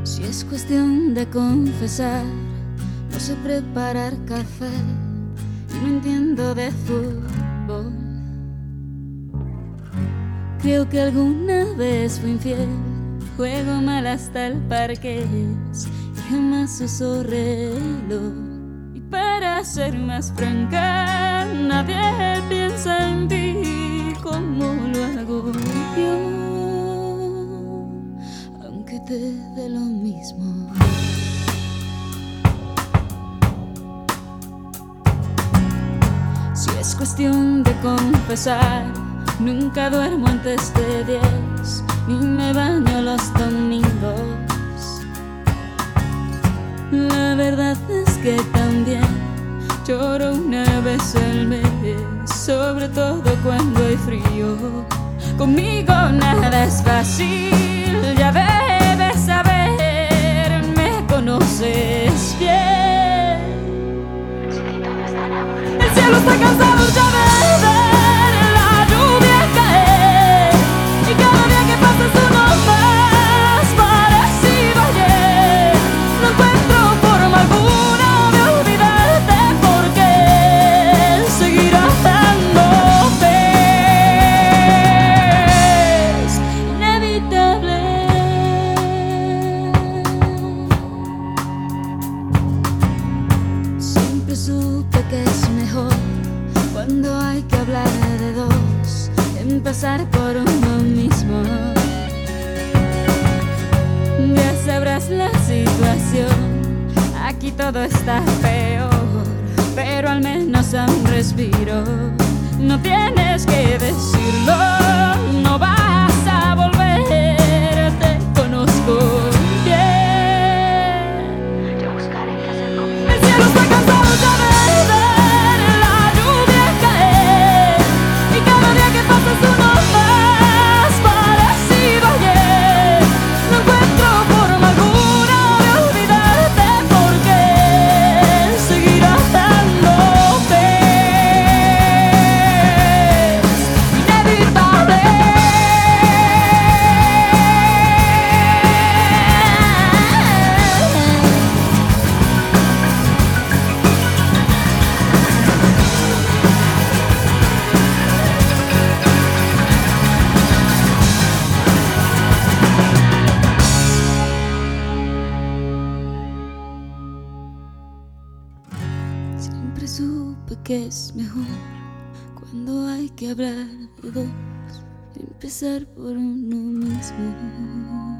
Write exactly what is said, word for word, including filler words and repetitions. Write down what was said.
Si es cuestión de confesar, no sé preparar café y no entiendo de fútbol. Creo que alguna vez fui infiel, juego mal hasta el parqués y jamás uso reloj. Y para ser más franca, nadie piensa en ti como lo hago yo, aunque te dé lo mismo. Si es cuestión de confesar, nunca duermo antes de diez, ni me baño los domingos. La verdad es que también lloro una vez al mes, sobre todo cuando hay frío. Conmigo nada es fácil, ya debes saber, me conoces bien. El cielo está cansado ya de ver la lluvia caer, y cada día que pasa es uno más parecido a ayer. No encuentro forma alguna de olvidarte, porque seguir amándote es inevitable. Siempre supe que es mejor, cuando hay que hablar de dos, empezar por uno mismo. Ya sabrás la situación, aquí todo está peor, pero al menos a un respiro. No tienes que decirlo, no vas a volver, te conozco bien. Yo buscaré qué hacer conmigo. El cielo está cansado ya de ver la lluvia caer, y cada día que pasa es uno más parecido a ayer. No encuentro forma alguna de olvidarte, porque seguir amándote es inevitable. Siempre supe que es mejor, cuando hay que hablar de dos, empezar por uno mismo.